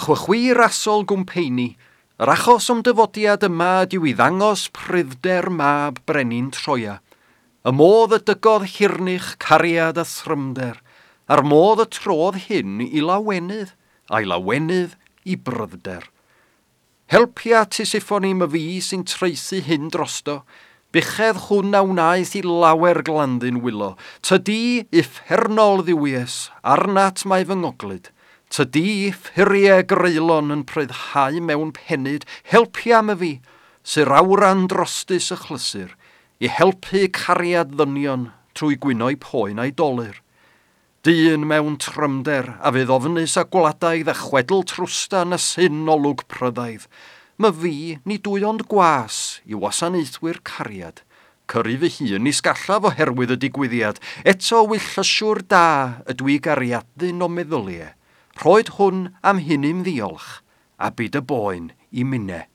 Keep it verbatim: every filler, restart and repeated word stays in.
Chwychwi rasol gwmpeini, yr achos am dyfodiad yma ydyw i ddangos pryfder mab brenin Troia. Y modd y dygodd hirnich, cariad a thrymder, a'r modd y trodd hyn i lawenydd, a'i lawenydd i bryfder. Helpia Tisiffon i my fi sy'n treisu hyn drosto, bychedd hwn a wnaeth i lawer glandyn wylo, tydi uffernol ddiwies, arnat mae fy ngoglyd, tydi ffuriau greulon yn pryddhau mewn penyd, helpia my fi, sy'r awran drostus y chlysur, i helpu cariad ddynion trwy gwynoi poen a'i dolyr. Dyn mewn trymder a fydd ofnus a gwladaidd a chwedl trwsta na syn olwg pryddaidd. My fi ni dwy ond gwas i wasanaethwyr cariad. Cyrru fy hun i sgallaf oherwydd y digwyddiad, eto wyllyswr da ydw i gariadyn o meddyliau. Rhoed hwn am hynnym ddiolch, a byd y boen i minne.